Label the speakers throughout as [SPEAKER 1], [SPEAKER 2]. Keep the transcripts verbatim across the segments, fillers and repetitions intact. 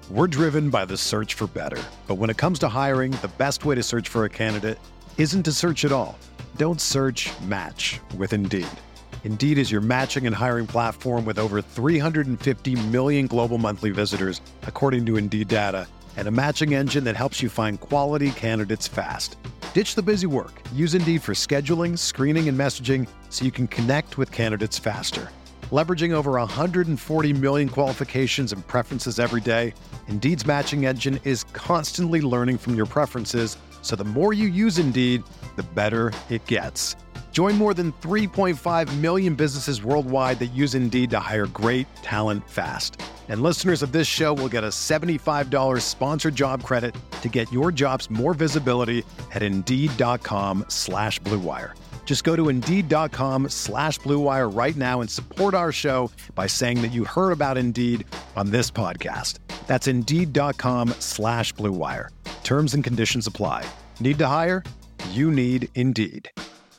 [SPEAKER 1] We're driven by the search for better. But when it comes to hiring, the best way to search for a candidate isn't to search at all. Don't search, match with Indeed. Indeed is your matching and hiring platform with over three hundred fifty million global monthly visitors, according to Indeed data, and a matching engine that helps you find quality candidates fast. Ditch the busy work. Use Indeed for scheduling, screening, and messaging so you can connect with candidates faster. Leveraging over one hundred forty million qualifications and preferences every day, Indeed's matching engine is constantly learning from your preferences, so the more you use Indeed, the better it gets. Join more than three point five million businesses worldwide that use Indeed to hire great talent fast. And listeners of this show will get a seventy-five dollars sponsored job credit to get your jobs more visibility at Indeed.com slash Blue Wire. Just go to Indeed.com slash Blue Wire right now and support our show by saying that you heard about Indeed on this podcast. That's Indeed.com slash Blue Wire. Terms and conditions apply. Need to hire? You need Indeed.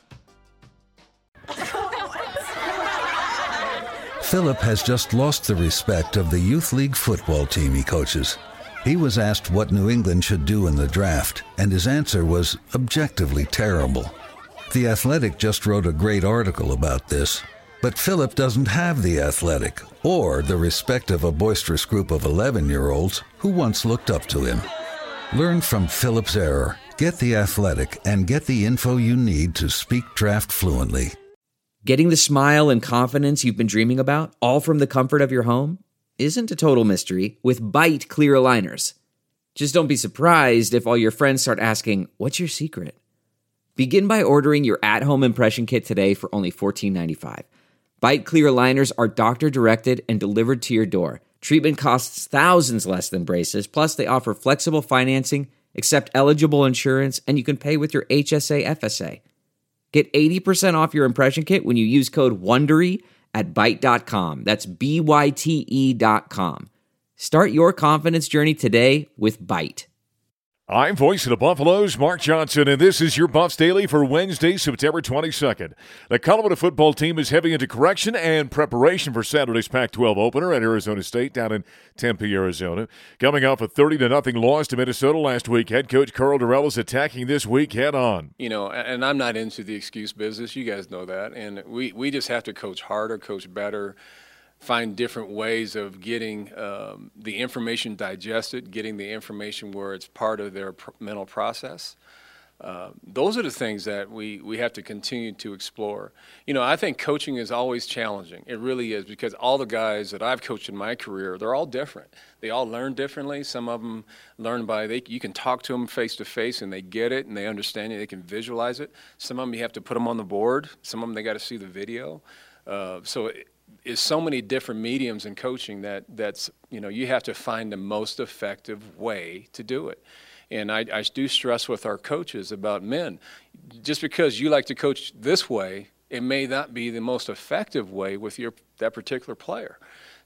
[SPEAKER 2] Philip has just lost the respect of the youth league football team he coaches. He was asked what New England should do in the draft, and his answer was objectively terrible. The Athletic just wrote a great article about this, but Philip doesn't have The Athletic or the respect of a boisterous group of eleven-year-olds who once looked up to him. Learn from Philip's error, get The Athletic, and get the info you need to speak draft fluently.
[SPEAKER 3] Getting the smile and confidence you've been dreaming about, all from the comfort of your home, isn't a total mystery with Byte clear aligners. Just don't be surprised if all your friends start asking, "What's your secret?" Begin by ordering your at-home impression kit today for only fourteen ninety-five. Byte clear aligners are doctor-directed and delivered to your door. Treatment costs thousands less than braces, plus they offer flexible financing, accept eligible insurance, and you can pay with your H S A F S A. Get eighty percent off your impression kit when you use code WONDERY at byte dot com. That's B Y T E dot com. Start your confidence journey today with Byte.
[SPEAKER 4] I'm voice of the Buffaloes, Mark Johnson, and this is your Buffs Daily for Wednesday, September twenty-second. The Colorado football team is heavy into correction and preparation for Saturday's Pac twelve opener at Arizona State down in Tempe, Arizona. Coming off a thirty to nothing loss to Minnesota last week, head coach Carl Dorrell is attacking this week head on.
[SPEAKER 5] You know, and I'm not into the excuse business. You guys know that. And we, we just have to coach harder, coach better, find different ways of getting um, the information digested, getting the information where it's part of their pr- mental process. Uh, those are the things that we, we have to continue to explore. You know, I think coaching is always challenging. It really is, because all the guys that I've coached in my career, they're all different. They all learn differently. Some of them learn by, they, you can talk to them face to face and they get it and they understand it, they can visualize it. Some of them you have to put them on the board. Some of them they got to see the video. Uh, so it, is so many different mediums in coaching that that's, you know, you have to find the most effective way to do it. And I, I do stress with our coaches about men, just because you like to coach this way, it may not be the most effective way with your that particular player.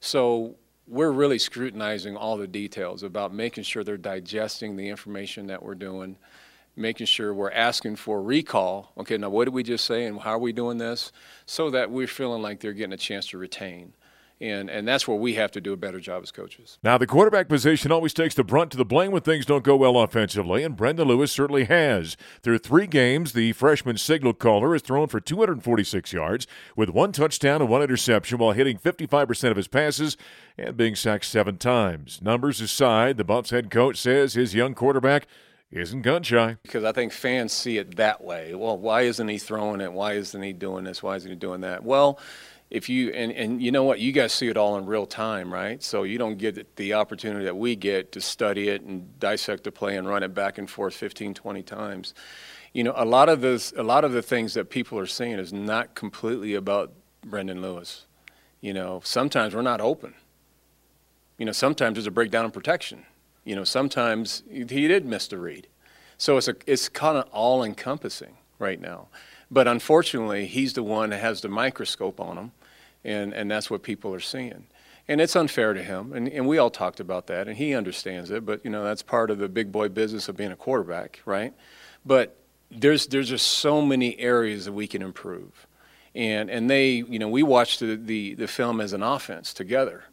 [SPEAKER 5] So we're really scrutinizing all the details about making sure they're digesting the information that we're doing, making sure we're asking for recall. Okay, now what did we just say and how are we doing this? So that we're feeling like they're getting a chance to retain. And and that's where we have to do a better job as coaches.
[SPEAKER 4] Now, the quarterback position always takes the brunt to the blame when things don't go well offensively, and Brendan Lewis certainly has. Through three games, the freshman signal caller has thrown for two hundred forty-six yards with one touchdown and one interception while hitting fifty-five percent of his passes and being sacked seven times. Numbers aside, the Buffs head coach says his young quarterback isn't gun-shy.
[SPEAKER 5] Because I think fans see it that way. Well, why isn't he throwing it? Why isn't he doing this? Why isn't he doing that? Well, if you and, and you know what, you guys see it all in real time, right? So you don't get the opportunity that we get to study it and dissect the play and run it back and forth fifteen, twenty times. You know, a lot of this, a lot of the things that people are seeing is not completely about Brendan Lewis. You know, sometimes we're not open. You know, sometimes there's a breakdown in protection. You know, sometimes he did miss the read. So it's a, it's kind of all-encompassing right now. But unfortunately, he's the one that has the microscope on him, and, and that's what people are seeing. And it's unfair to him, and, and we all talked about that, and he understands it. But, you know, that's part of the big boy business of being a quarterback, right? But there's there's just so many areas that we can improve. And and they, you know, we watched the, the, the film as an offense together.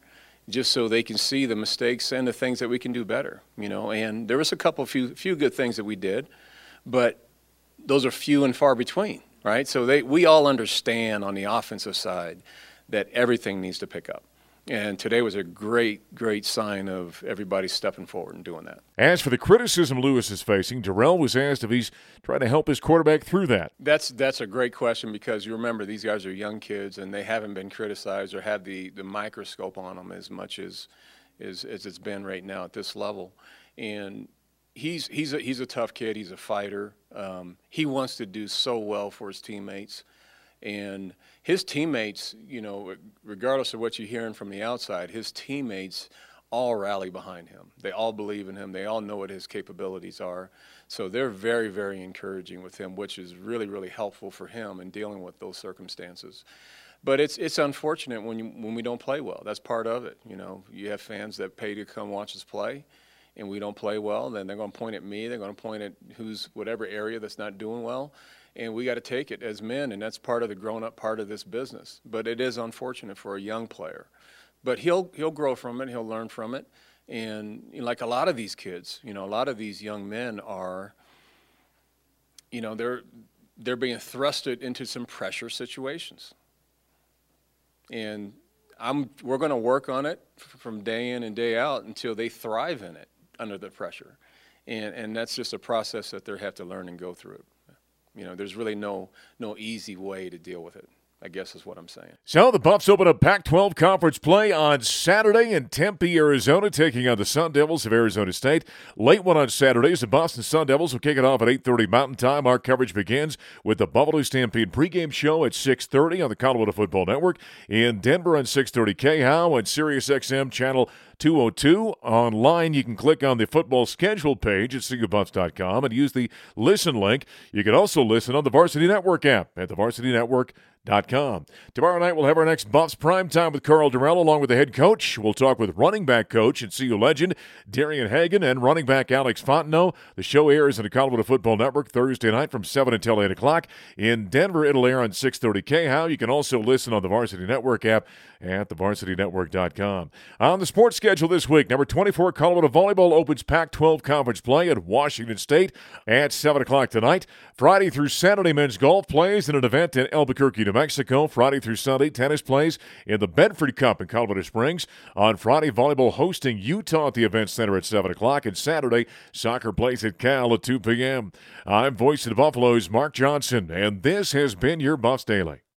[SPEAKER 5] just so they can see the mistakes and the things that we can do better, you know. And there was a couple few few good things that we did, but those are few and far between, right? So they we all understand on the offensive side that everything needs to pick up. And today was a great, great sign of everybody stepping forward and doing that.
[SPEAKER 4] As for the criticism Lewis is facing, Darrell was asked if he's trying to help his quarterback through that.
[SPEAKER 5] That's that's a great question, because you remember these guys are young kids and they haven't been criticized or had the, the microscope on them as much as, as as it's been right now at this level. And he's he's a, he's a tough kid. He's a fighter. Um, he wants to do so well for his teammates. And his teammates, you know, regardless of what you're hearing from the outside, his teammates all rally behind him. They all believe in him. They all know what his capabilities are. So they're very, very encouraging with him, which is really, really helpful for him in dealing with those circumstances. But it's it's unfortunate when you when we don't play well. That's part of it. You know, you have fans that pay to come watch us play, and we don't play well. Then they're going to point at me. They're going to point at who's whatever area that's not doing well. And we got to take it as men, and that's part of the grown-up part of this business. But it is unfortunate for a young player. But he'll he'll grow from it. He'll learn from it. And you know, like a lot of these kids, you know, a lot of these young men are, you know, they're they're being thrusted into some pressure situations. And I'm we're going to work on it from day in and day out until they thrive in it under the pressure. And and that's just a process that they have to learn and go through. You know, there's really no no easy way to deal with it, I guess is what I'm saying.
[SPEAKER 4] So the Buffs open up Pac twelve conference play on Saturday in Tempe, Arizona, taking on the Sun Devils of Arizona State. Late one on Saturdays, the Boston Sun Devils will kick it off at eight thirty Mountain Time. Our coverage begins with the Buffalo Stampede pregame show at six thirty on the Colorado Football Network. In Denver on six thirty K H O W and Sirius X M channel two oh two. Online, you can click on the football schedule page at Siga Buffs dot com and use the listen link. You can also listen on the Varsity Network app at the varsity network dot com. Tomorrow night, we'll have our next Buffs Prime Time with Carl Durrell along with the head coach. We'll talk with running back coach and C U legend Darian Hagan and running back Alex Fontenot. The show airs on the Colorado Football Network Thursday night from seven until eight o'clock. In Denver, it'll air on six thirty K H O W. You can also listen on the Varsity Network app at the varsity network dot com. On the sports schedule this week, number twenty-four Colorado Volleyball opens Pac twelve conference play at Washington State at seven o'clock tonight. Friday through Saturday, men's golf plays in an event in Albuquerque, New Mexico. Friday through Sunday, tennis plays in the Bedford Cup in Colorado Springs. On Friday, volleyball hosting Utah at the Event Center at seven o'clock. And Saturday, soccer plays at Cal at two p.m. I'm Voice of the Buffalo's Mark Johnson, and this has been your Buffs Daily.